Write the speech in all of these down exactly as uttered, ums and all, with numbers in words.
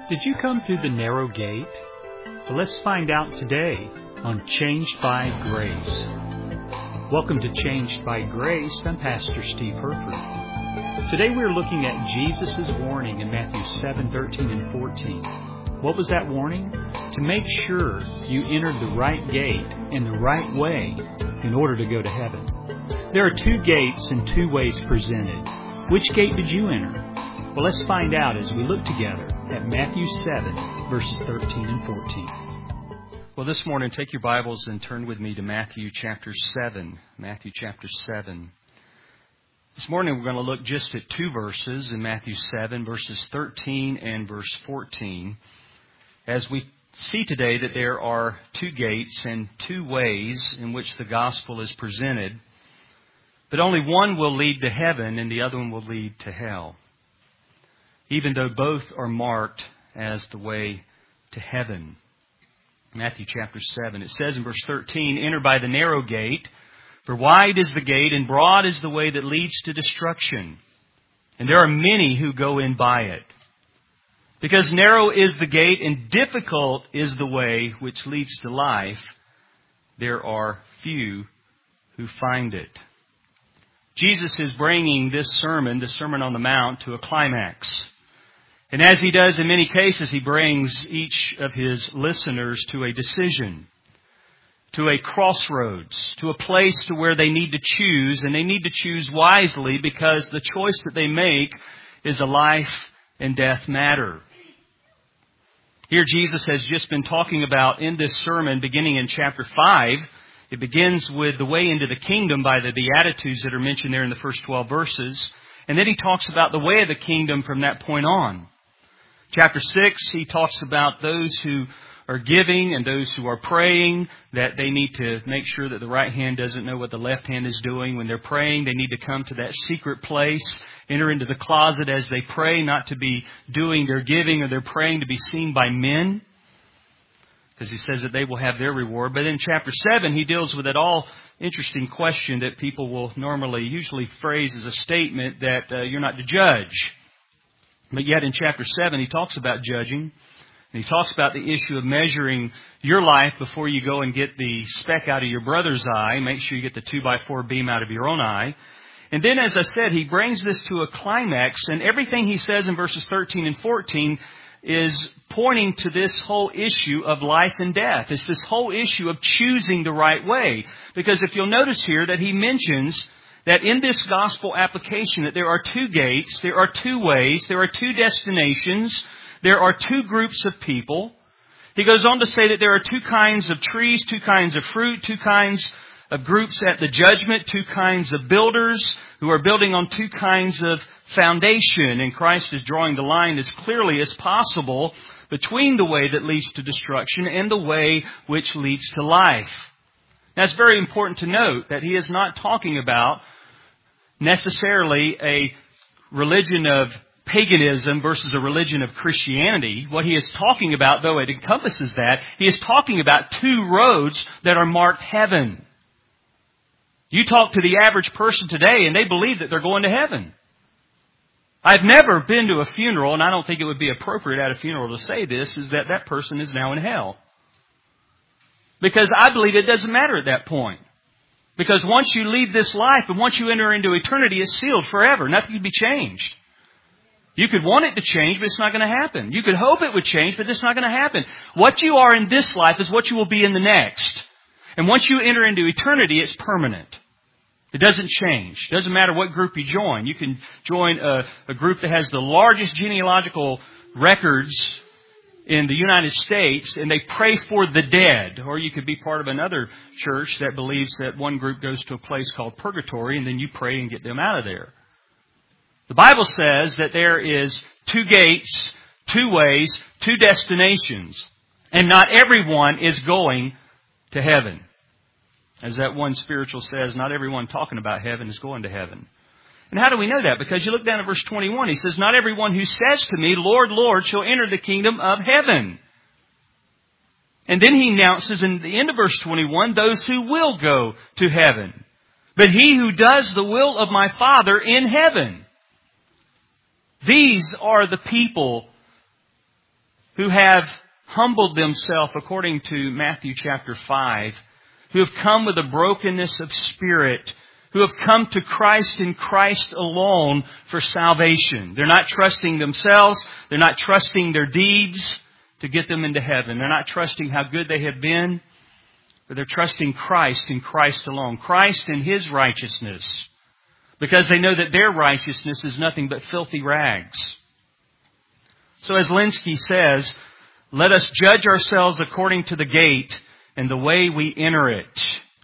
Did you come through the narrow gate? Well, let's find out today on Changed by Grace. Welcome to Changed by Grace. I'm Pastor Steve Herford. Today we're looking at Jesus' warning in Matthew seven, thirteen, and fourteen. What was that warning? To make sure you entered the right gate and the right way in order to go to heaven. There are two gates and two ways presented. Which gate did you enter? Well, let's find out as we look together at Matthew seven, verses thirteen and fourteen. Well, this morning, take your Bibles and turn with me to Matthew chapter seven. Matthew chapter seven. This morning, we're going to look just at two verses in Matthew seven, verses thirteen and verse fourteen. As we see today that there are two gates and two ways in which the gospel is presented, but only one will lead to heaven and the other one will lead to hell, even though both are marked as the way to heaven. Matthew chapter seven, it says in verse thirteen, "Enter by the narrow gate, for wide is the gate and broad is the way that leads to destruction, and there are many who go in by it. Because narrow is the gate and difficult is the way which leads to life, there are few who find it." Jesus is bringing this sermon, the Sermon on the Mount, to a climax. And as he does in many cases, he brings each of his listeners to a decision, to a crossroads, to a place to where they need to choose, and they need to choose wisely because the choice that they make is a life and death matter. Here Jesus has just been talking about in this sermon, beginning in chapter five, it begins with the way into the kingdom by the Beatitudes that are mentioned there in the first twelve verses. And then he talks about the way of the kingdom from that point on. Chapter six, he talks about those who are giving and those who are praying, that they need to make sure that the right hand doesn't know what the left hand is doing. When they're praying, they need to come to that secret place, enter into the closet as they pray, not to be doing their giving or their praying to be seen by men, because he says that they will have their reward. But in chapter seven, he deals with that all interesting question that people will normally, usually phrase as a statement that uh, you're not to judge. But yet in chapter seven, he talks about judging. And he talks about the issue of measuring your life before you go and get the speck out of your brother's eye. Make sure you get the two by four beam out of your own eye. And then, as I said, he brings this to a climax. And everything he says in verses thirteen and fourteen is pointing to this whole issue of life and death. It's this whole issue of choosing the right way. Because if you'll notice here that he mentions that in this gospel application that there are two gates, there are two ways, there are two destinations, there are two groups of people. He goes on to say that there are two kinds of trees, two kinds of fruit, two kinds of groups at the judgment, two kinds of builders who are building on two kinds of foundation. And Christ is drawing the line as clearly as possible between the way that leads to destruction and the way which leads to life. Now, it's very important to note that he is not talking about necessarily a religion of paganism versus a religion of Christianity. What he is talking about, though it encompasses that, he is talking about two roads that are marked heaven. You talk to the average person today and they believe that they're going to heaven. I've never been to a funeral, and I don't think it would be appropriate at a funeral to say this, is that that person is now in hell. Because I believe it doesn't matter at that point. Because once you leave this life and once you enter into eternity, it's sealed forever. Nothing can be changed. You could want it to change, but it's not going to happen. You could hope it would change, but it's not going to happen. What you are in this life is what you will be in the next. And once you enter into eternity, it's permanent. It doesn't change. It doesn't matter what group you join. You can join a, a group that has the largest genealogical records in the United States, and they pray for the dead. Or you could be part of another church that believes that one group goes to a place called purgatory, and then you pray and get them out of there. The Bible says that there is two gates, two ways, two destinations, and not everyone is going to heaven. As that one spiritual says, not everyone talking about heaven is going to heaven. And how do we know that? Because you look down at verse twenty-one. He says, "Not everyone who says to me, 'Lord, Lord,' shall enter the kingdom of heaven." And then he announces in the end of verse twenty-one, "Those who will go to heaven. But he who does the will of my Father in heaven." These are the people who have humbled themselves according to Matthew chapter five, who have come with a brokenness of spirit, who have come to Christ and Christ alone for salvation. They're not trusting themselves. They're not trusting their deeds to get them into heaven. They're not trusting how good they have been, but they're trusting Christ and Christ alone. Christ and His righteousness, because they know that their righteousness is nothing but filthy rags. So as Lenski says, let us judge ourselves according to the gate and the way we enter it.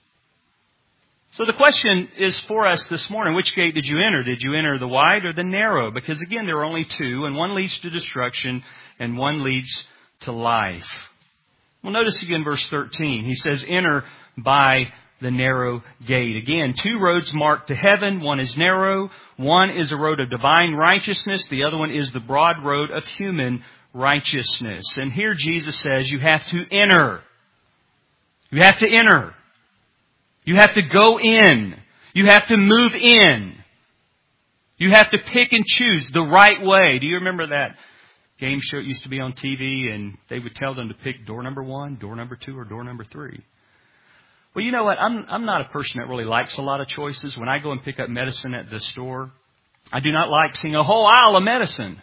So the question is for us this morning, which gate did you enter? Did you enter the wide or the narrow? Because again, there are only two, and one leads to destruction and one leads to life. Well, notice again verse thirteen. He says, enter by the narrow gate. Again, two roads marked to heaven. One is narrow. One is a road of divine righteousness. The other one is the broad road of human righteousness. And here Jesus says you have to enter. You have to enter. You have to go in. You have to move in. You have to pick and choose the right way. Do you remember that game show that used to be on T V and they would tell them to pick door number one, door number two, or door number three? Well, you know what? I'm I'm not a person that really likes a lot of choices. When I go and pick up medicine at the store, I do not like seeing a whole aisle of medicine.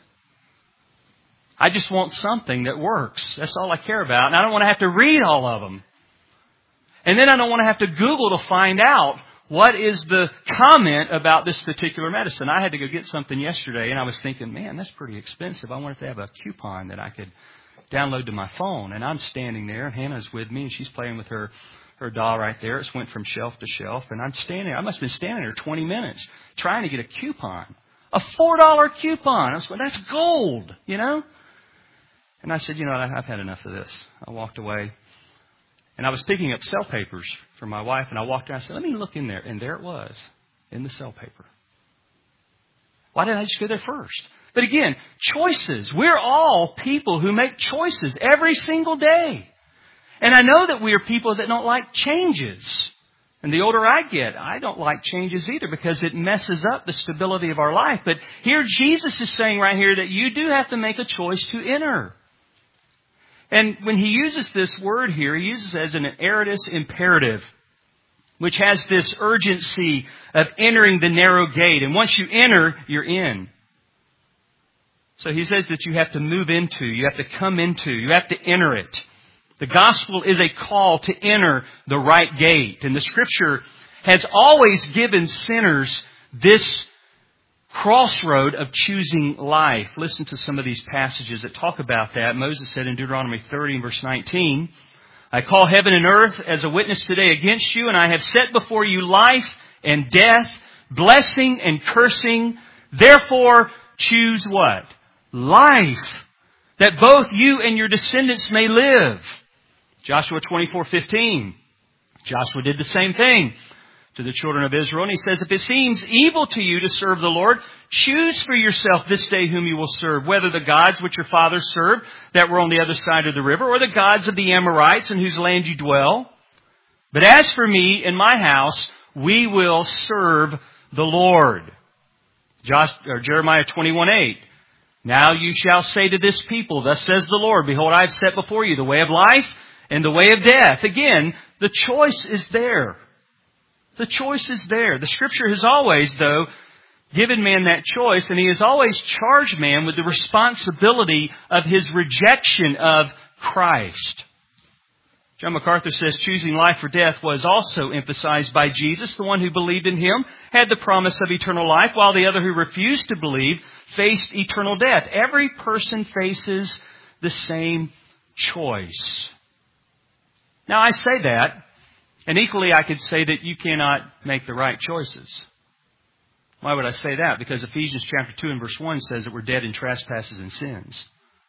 I just want something that works. That's all I care about. And I don't want to have to read all of them. And then I don't want to have to Google to find out what is the comment about this particular medicine. I had to go get something yesterday, and I was thinking, man, that's pretty expensive. I wonder if they have a coupon that I could download to my phone. And I'm standing there, and Hannah's with me, and she's playing with her, her doll right there. It's went from shelf to shelf, and I'm standing there. I must have been standing there twenty minutes trying to get a coupon. A four dollar coupon. I was going, that's gold, you know? And I said, you know, I've had enough of this. I walked away. And I was picking up cell papers for my wife, and I walked around and I said, let me look in there. And there it was, in the cell paper. Why didn't I just go there first? But again, choices. We're all people who make choices every single day. And I know that we are people that don't like changes. And the older I get, I don't like changes either because it messes up the stability of our life. But here Jesus is saying right here that you do have to make a choice to enter. And when he uses this word here, he uses it as an aorist imperative, which has this urgency of entering the narrow gate. And once you enter, you're in. So he says that you have to move into, you have to come into, you have to enter it. The gospel is a call to enter the right gate. And the Scripture has always given sinners this crossroad of choosing life. Listen to some of these passages that talk about that. Moses said in Deuteronomy thirty and verse nineteen, I call heaven and earth as a witness today against you, and I have set before you life and death, blessing and cursing. Therefore, choose what? Life, that both you and your descendants may live. Joshua twenty-four fifteen. Joshua did the same thing to the children of Israel. And he says, if it seems evil to you to serve the Lord, choose for yourself this day whom you will serve, whether the gods which your fathers served that were on the other side of the river, or the gods of the Amorites in whose land you dwell. But as for me and my house, we will serve the Lord. Josh, or Jeremiah twenty-one eight. Now you shall say to this people, thus says the Lord, behold, I have set before you the way of life and the way of death. Again, the choice is there. The choice is there. The Scripture has always, though, given man that choice, and he has always charged man with the responsibility of his rejection of Christ. John MacArthur says choosing life or death was also emphasized by Jesus. The one who believed in him had the promise of eternal life, while the other who refused to believe faced eternal death. Every person faces the same choice. Now, I say that, and equally I could say that you cannot make the right choices. Why would I say that? Because Ephesians chapter two and verse one says that we're dead in trespasses and sins.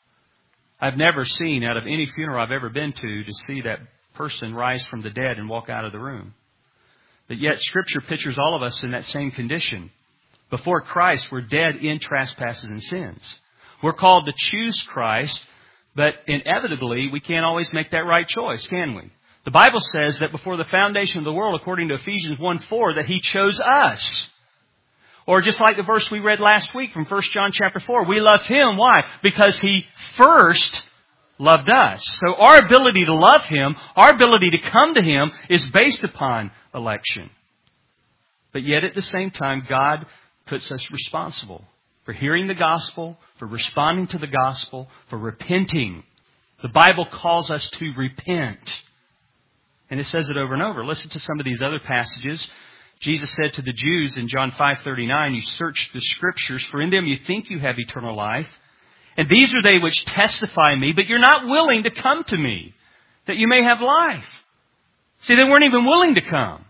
I've never seen, out of any funeral I've ever been to, to see that person rise from the dead and walk out of the room. But yet Scripture pictures all of us in that same condition. Before Christ, we're dead in trespasses and sins. We're called to choose Christ, but inevitably we can't always make that right choice, can we? The Bible says that before the foundation of the world, according to Ephesians one four, that He chose us. Or just like the verse we read last week from First John chapter four, we love Him. Why? Because He first loved us. So our ability to love Him, our ability to come to Him is based upon election. But yet at the same time, God puts us responsible for hearing the gospel, for responding to the gospel, for repenting. The Bible calls us to repent. And it says it over and over. Listen to some of these other passages. Jesus said to the Jews in John five thirty-nine, "You search the Scriptures, for in them you think you have eternal life. And these are they which testify me, but you're not willing to come to me, that you may have life." See, they weren't even willing to come.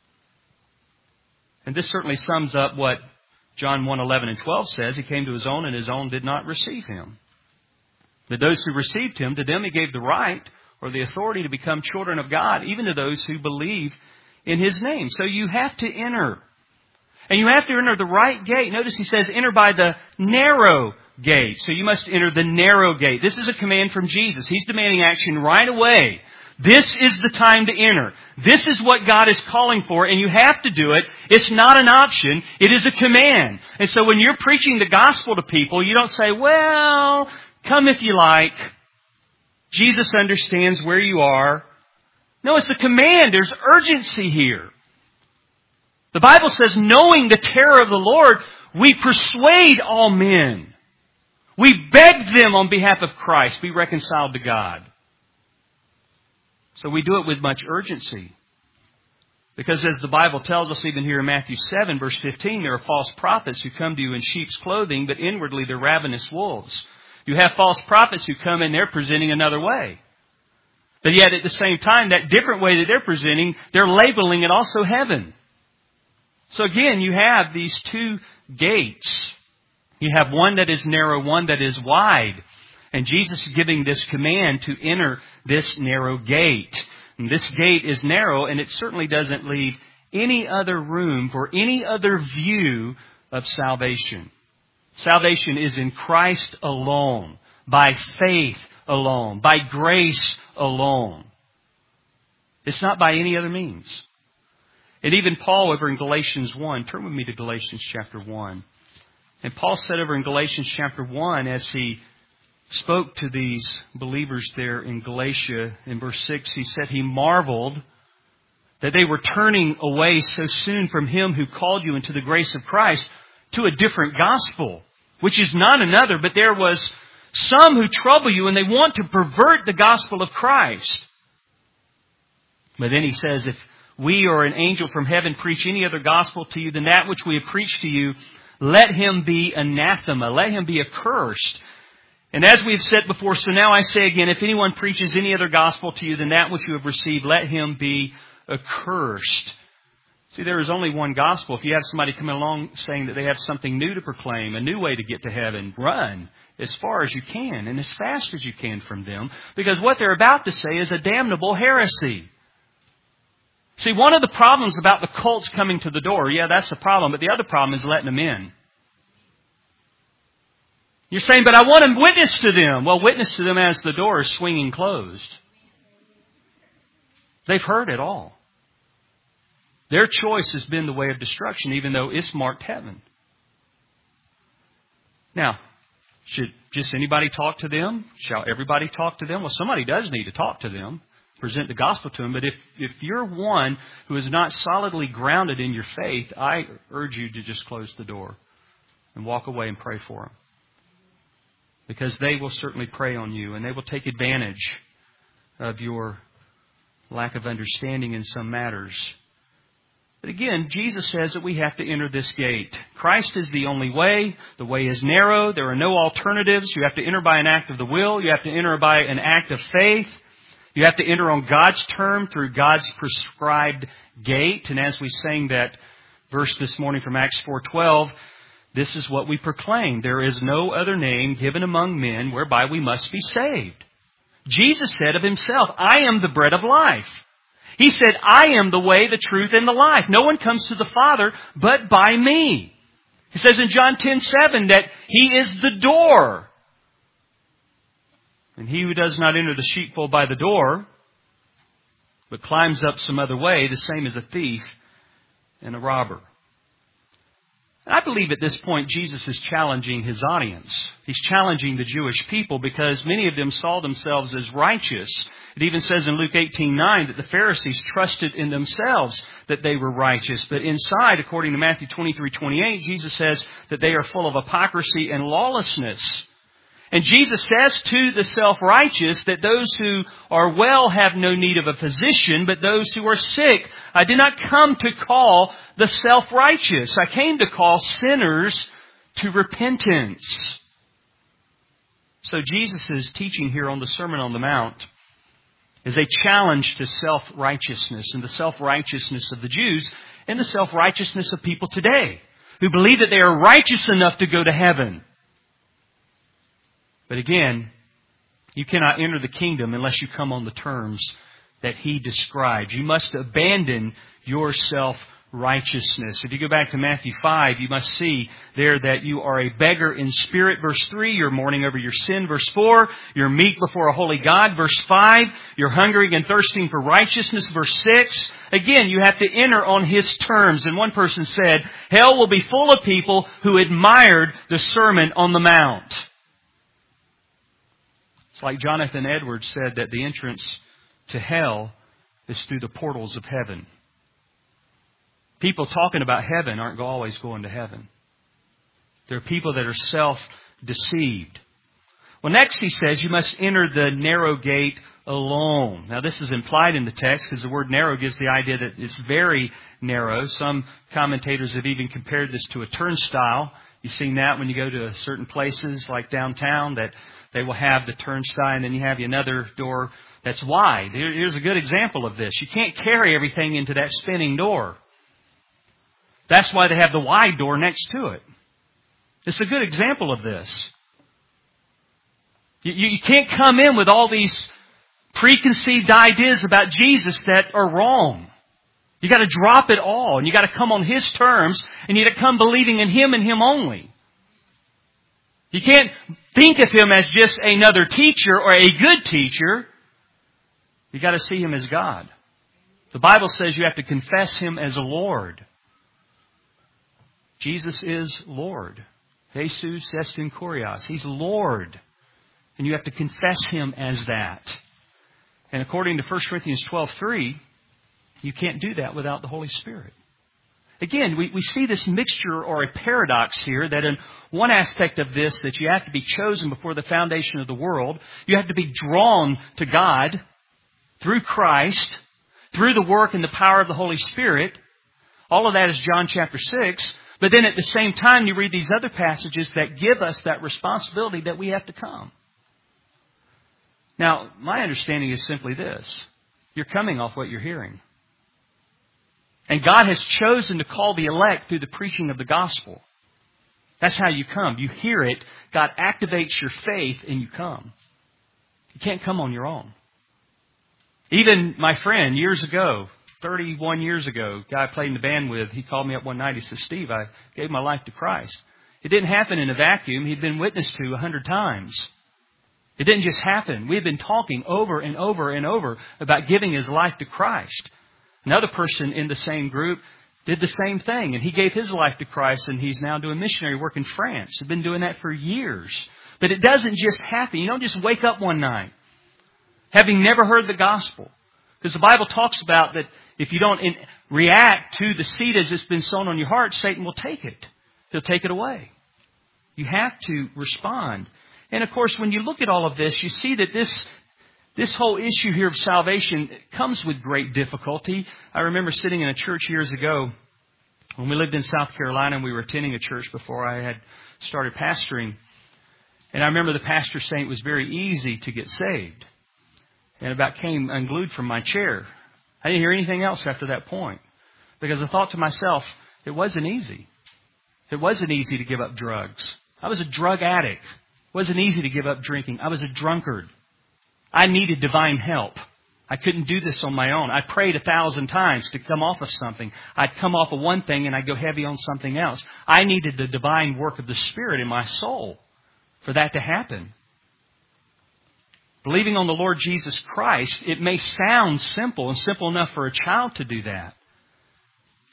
And this certainly sums up what John one eleven and twelve says. He came to His own, and His own did not receive Him. But those who received Him, to them He gave the right or the authority to become children of God, even to those who believe in His name. So you have to enter. And you have to enter the right gate. Notice He says, enter by the narrow gate. So you must enter the narrow gate. This is a command from Jesus. He's demanding action right away. This is the time to enter. This is what God is calling for, and you have to do it. It's not an option. It is a command. And so when you're preaching the gospel to people, you don't say, well, come if you like. Jesus understands where you are. No, it's a command. There's urgency here. The Bible says, knowing the terror of the Lord, we persuade all men. We beg them on behalf of Christ, be reconciled to God. So we do it with much urgency. Because as the Bible tells us, even here in Matthew seven, verse fifteen, there are false prophets who come to you in sheep's clothing, but inwardly they're ravenous wolves. You have false prophets who come in, they're presenting another way. But yet at the same time, that different way that they're presenting, they're labeling it also heaven. So again, you have these two gates. You have one that is narrow, one that is wide. And Jesus is giving this command to enter this narrow gate. And this gate is narrow, and it certainly doesn't leave any other room for any other view of salvation. Salvation is in Christ alone, by faith alone, by grace alone. It's not by any other means. And even Paul over in Galatians one, turn with me to Galatians chapter one. And Paul said over in Galatians chapter one, as he spoke to these believers there in Galatia, in verse six, he said he marveled that they were turning away so soon from Him who called you into the grace of Christ to a different gospel, which is not another, but there was some who trouble you and they want to pervert the gospel of Christ. But then he says, if we or an angel from heaven preach any other gospel to you than that which we have preached to you, let him be anathema, let him be accursed. And as we have said before, so now I say again, if anyone preaches any other gospel to you than that which you have received, let him be accursed. See, there is only one gospel. If you have somebody coming along saying that they have something new to proclaim, a new way to get to heaven, run as far as you can and as fast as you can from them. Because what they're about to say is a damnable heresy. See, one of the problems about the cults coming to the door, yeah, that's the problem. But the other problem is letting them in. You're saying, but I want to witness to them. Well, witness to them as the door is swinging closed. They've heard it all. Their choice has been the way of destruction, even though it's marked heaven. Now, should just anybody talk to them? Shall everybody talk to them? Well, somebody does need to talk to them, present the gospel to them. But if, if you're one who is not solidly grounded in your faith, I urge you to just close the door and walk away and pray for them. Because they will certainly prey on you and they will take advantage of your lack of understanding in some matters. But again, Jesus says that we have to enter this gate. Christ is the only way. The way is narrow. There are no alternatives. You have to enter by an act of the will. You have to enter by an act of faith. You have to enter on God's term through God's prescribed gate. And as we sang that verse this morning from Acts four twelve, this is what we proclaim. There is no other name given among men whereby we must be saved. Jesus said of Himself, I am the bread of life. He said, I am the way, the truth, and the life. No one comes to the Father but by me. He says in John ten seven that He is the door. And he who does not enter the sheepfold by the door, but climbs up some other way, the same as a thief and a robber. I believe at this point Jesus is challenging His audience. He's challenging the Jewish people because many of them saw themselves as righteous. It even says in Luke eighteen nine that the Pharisees trusted in themselves that they were righteous. But inside, according to Matthew twenty-three twenty-eight, Jesus says that they are full of hypocrisy and lawlessness. And Jesus says to the self-righteous that those who are well have no need of a physician, but those who are sick. I did not come to call the self-righteous. I came to call sinners to repentance. So Jesus' teaching here on the Sermon on the Mount is a challenge to self-righteousness and the self-righteousness of the Jews and the self-righteousness of people today who believe that they are righteous enough to go to heaven. But again, you cannot enter the kingdom unless you come on the terms that He describes. You must abandon your self-righteousness. If you go back to Matthew five, you must see there that you are a beggar in spirit, verse three. You're mourning over your sin, verse four. You're meek before a holy God, verse five. You're hungering and thirsting for righteousness, verse six. Again, you have to enter on His terms. And one person said, hell will be full of people who admired the Sermon on the Mount. It's like Jonathan Edwards said that the entrance to hell is through the portals of heaven. People talking about heaven aren't always going to heaven. There are people that are self-deceived. Well, next he says you must enter the narrow gate alone. Now this is implied in the text because the word narrow gives the idea that it's very narrow. Some commentators have even compared this to a turnstile. You've seen that when you go to certain places like downtown that they will have the turnstile and then you have another door that's wide. Here's a good example of this. You can't carry everything into that spinning door. That's why they have the wide door next to it. It's a good example of this. You, you can't come in with all these preconceived ideas about Jesus that are wrong. You got to drop it all and you got to come on His terms and you got to come believing in Him and Him only. You can't think of Him as just another teacher or a good teacher. You got to see Him as God. The Bible says you have to confess Him as Lord. Jesus is Lord. Jesus est in Kurios. He's Lord. And you have to confess Him as that. And according to First Corinthians twelve three, you can't do that without the Holy Spirit. Again, we, we see this mixture or a paradox here that in one aspect of this that you have to be chosen before the foundation of the world. You have to be drawn to God through Christ, through the work and the power of the Holy Spirit. All of that is John chapter six. But then at the same time, you read these other passages that give us that responsibility that we have to come. Now, my understanding is simply this. You're coming off what you're hearing. And God has chosen to call the elect through the preaching of the gospel. That's how you come. You hear it. God activates your faith and you come. You can't come on your own. Even my friend years ago, thirty-one years ago, guy I played in the band with, he called me up one night. He says, Steve, I gave my life to Christ. It didn't happen in a vacuum. He'd been witnessed to a hundred times. It didn't just happen. We had been talking over and over and over about giving his life to Christ. Another person in the same group did the same thing, and he gave his life to Christ, and he's now doing missionary work in France. He's been doing that for years. But it doesn't just happen. You don't just wake up one night having never heard the gospel. Because the Bible talks about that if you don't in, react to the seed as it's been sown on your heart, Satan will take it. He'll take it away. You have to respond. And of course, when you look at all of this, you see that this This whole issue here of salvation comes with great difficulty. I remember sitting in a church years ago when we lived in South Carolina and we were attending a church before I had started pastoring. And I remember the pastor saying it was very easy to get saved. And it about came unglued from my chair. I didn't hear anything else after that point. Because I thought to myself, it wasn't easy. It wasn't easy to give up drugs. I was a drug addict. It wasn't easy to give up drinking. I was a drunkard. I needed divine help. I couldn't do this on my own. I prayed a thousand times to come off of something. I'd come off of one thing and I'd go heavy on something else. I needed the divine work of the Spirit in my soul for that to happen. Believing on the Lord Jesus Christ, it may sound simple and simple enough for a child to do that.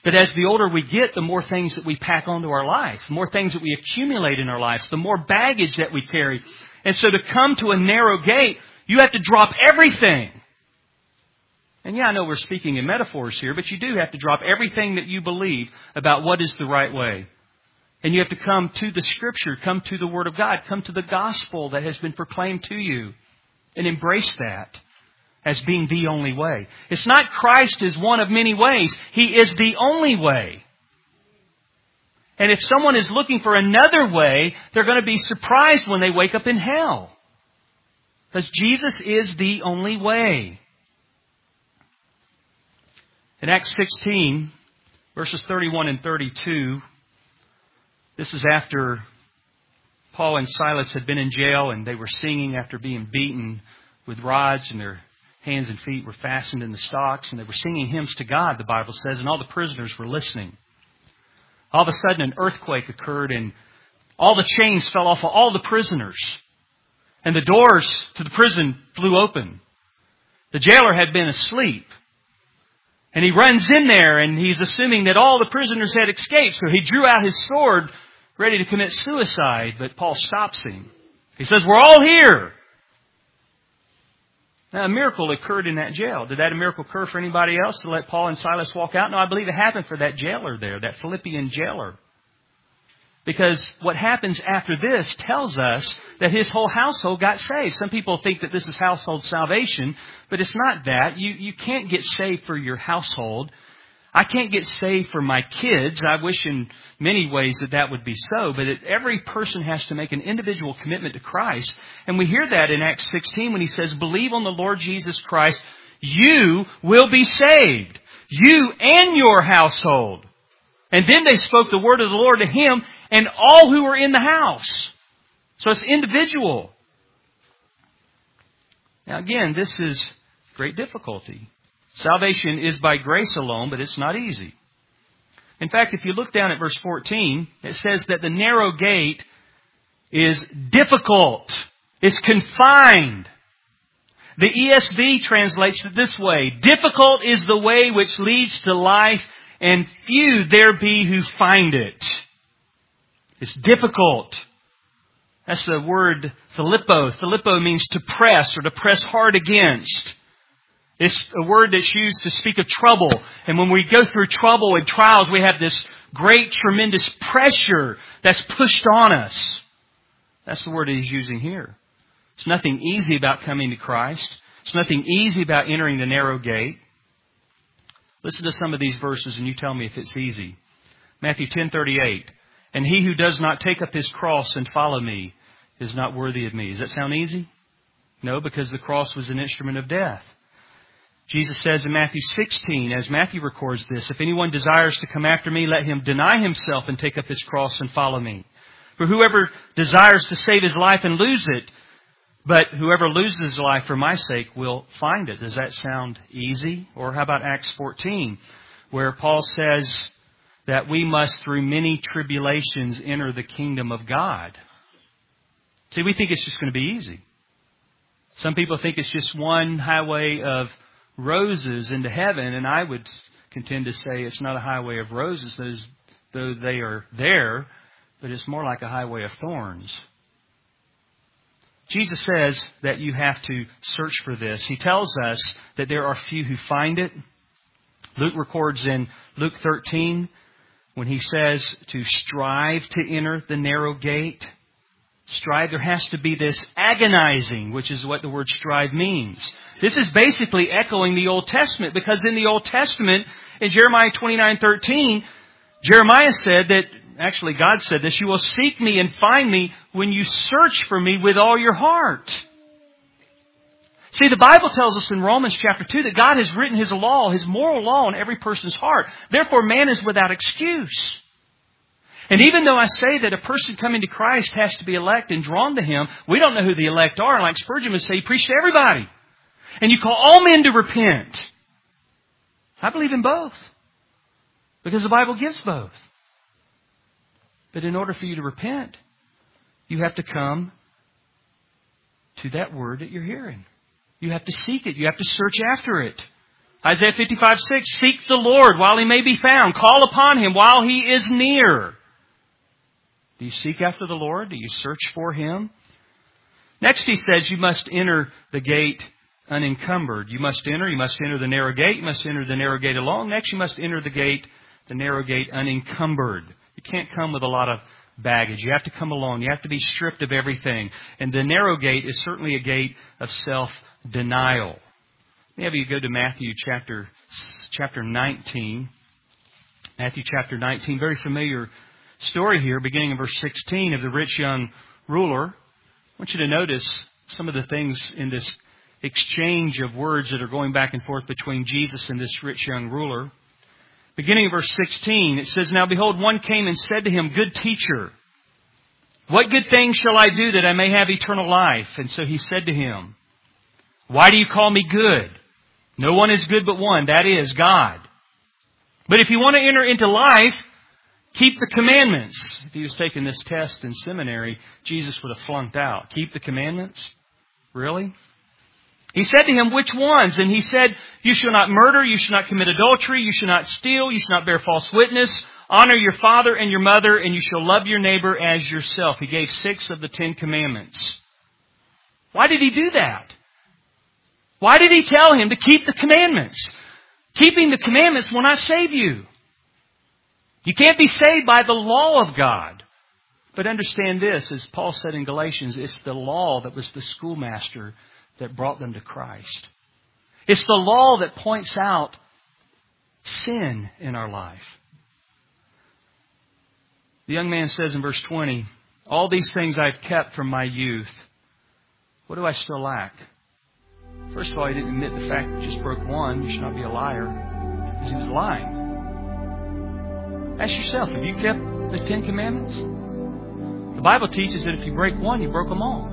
That as the older we get, the more things that we pack onto our life, the more things that we accumulate in our lives, the more baggage that we carry. And so to come to a narrow gate, you have to drop everything. And yeah, I know we're speaking in metaphors here, but you do have to drop everything that you believe about what is the right way. And you have to come to the Scripture, come to the Word of God, come to the gospel that has been proclaimed to you, and embrace that as being the only way. It's not Christ is one of many ways. He is the only way. And if someone is looking for another way, they're going to be surprised when they wake up in hell. Because Jesus is the only way. In Acts sixteen, verses thirty-one and thirty-two, this is after Paul and Silas had been in jail and they were singing after being beaten with rods, and their hands and feet were fastened in the stocks, and they were singing hymns to God, the Bible says, and all the prisoners were listening. All of a sudden an earthquake occurred and all the chains fell off of all the prisoners, and the doors to the prison flew open. The jailer had been asleep. And he runs in there and he's assuming that all the prisoners had escaped. So he drew out his sword ready to commit suicide. But Paul stops him. He says, "We're all here." Now, a miracle occurred in that jail. Did that miracle occur for anybody else to let Paul and Silas walk out? No, I believe it happened for that jailer there, that Philippian jailer. Because what happens after this tells us that his whole household got saved. Some people think that this is household salvation, but it's not that. You, you can't get saved for your household. I can't get saved for my kids. I wish in many ways that that would be so, but it, every person has to make an individual commitment to Christ. And we hear that in Acts sixteen when he says, "Believe on the Lord Jesus Christ, you will be saved, you and your household." And then they spoke the word of the Lord to him and all who were in the house. So it's individual. Now again, this is great difficulty. Salvation is by grace alone, but it's not easy. In fact, if you look down at verse fourteen, it says that the narrow gate is difficult. It's confined. The E S V translates it this way: "Difficult is the way which leads to life, and few there be who find it." It's difficult. That's the word philippo. Philippo means to press or to press hard against. It's a word that's used to speak of trouble. And when we go through trouble and trials, we have this great, tremendous pressure that's pushed on us. That's the word he's using here. It's nothing easy about coming to Christ. It's nothing easy about entering the narrow gate. Listen to some of these verses and you tell me if it's easy. Matthew ten thirty-eight. "And he who does not take up his cross and follow me is not worthy of me." Does that sound easy? No, because the cross was an instrument of death. Jesus says in Matthew sixteen, as Matthew records this, "If anyone desires to come after me, let him deny himself and take up his cross and follow me. For whoever desires to save his life and lose it, but whoever loses his life for my sake will find it." Does that sound easy? Or how about Acts fourteen, where Paul says that we must through many tribulations enter the kingdom of God? See, we think it's just going to be easy. Some people think it's just one highway of roses into heaven, and I would contend to say it's not a highway of roses, those, though they are there, but it's more like a highway of thorns. Jesus says that you have to search for this. He tells us that there are few who find it. Luke records in Luke thirteen when he says to strive to enter the narrow gate. Strive, there has to be this agonizing, which is what the word strive means. This is basically echoing the Old Testament, because in the Old Testament, in Jeremiah twenty-nine thirteen, Jeremiah said that, actually God said this, "You will seek me and find me when you search for me with all your heart." See, the Bible tells us in Romans chapter two that God has written His law, His moral law, in every person's heart. Therefore, man is without excuse. And even though I say that a person coming to Christ has to be elect and drawn to Him, we don't know who the elect are. Like Spurgeon would say, He preached to everybody. And you call all men to repent. I believe in both, because the Bible gives both. But in order for you to repent, you have to come to that word that you're hearing. You have to seek it. You have to search after it. Isaiah fifty-five six, seek the Lord while He may be found. Call upon Him while He is near. Do you seek after the Lord? Do you search for Him? Next He says you must enter the gate unencumbered. You must enter, you must enter the narrow gate, you must enter the narrow gate alone. Next you must enter the gate, the narrow gate unencumbered. You can't come with a lot of baggage. You have to come alone. You have to be stripped of everything. And the narrow gate is certainly a gate of self-denial. Let me have you go to Matthew chapter, chapter nineteen. Matthew chapter nineteen, very familiar story here, beginning in verse sixteen of the rich young ruler. I want you to notice some of the things in this exchange of words that are going back and forth between Jesus and this rich young ruler. Beginning in verse sixteen, it says, Now behold, one came and said to him, Good teacher, what good thing shall I do that I may have eternal life? And so he said to him, Why do you call me good? No one is good but one, that is God. But if you want to enter into life, keep the commandments. If he was taking this test in seminary, Jesus would have flunked out. Keep the commandments? Really? He said to him, Which ones? And he said, You shall not murder, you shall not commit adultery, you shall not steal, you shall not bear false witness, honor your father and your mother, and you shall love your neighbor as yourself. He gave six of the Ten Commandments. Why did he do that? Why did he tell him to keep the commandments? Keeping the commandments will not save you. You can't be saved by the law of God. But understand this, as Paul said in Galatians, it's the law that was the schoolmaster that brought them to Christ. It's the law that points out sin in our life. The young man says in verse twenty, All these things I've kept from my youth. What do I still lack? First of all, he didn't admit the fact that he just broke one. You should not be a liar. Because he was lying. Ask yourself, have you kept the Ten Commandments? The Bible teaches that if you break one, you broke them all.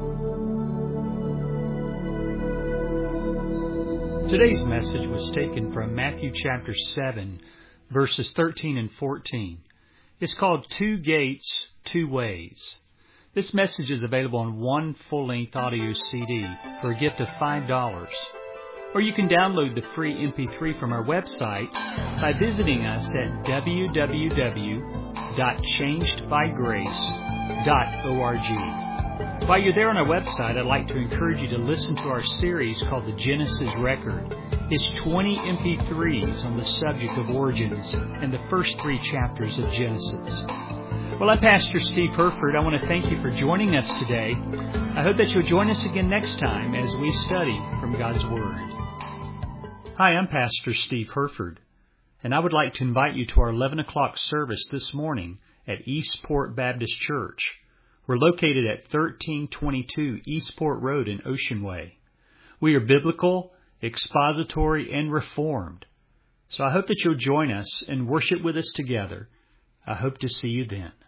Today's message was taken from Matthew chapter seven, verses thirteen and fourteen. It's called Two Gates, Two Ways. This message is available on one full-length audio C D for a gift of five dollars. Or you can download the free M P three from our website by visiting us at w w w dot changed by grace dot org. While you're there on our website, I'd like to encourage you to listen to our series called The Genesis Record. It's twenty M P threes on the subject of origins and the first three chapters of Genesis. Well, I'm Pastor Steve Herford. I want to thank you for joining us today. I hope that you'll join us again next time as we study from God's Word. Hi, I'm Pastor Steve Herford, and I would like to invite you to our eleven o'clock service this morning at Eastport Baptist Church. We're located at thirteen twenty-two Eastport Road in Ocean Way. We are biblical, expository, and reformed. So I hope that you'll join us and worship with us together. I hope to see you then.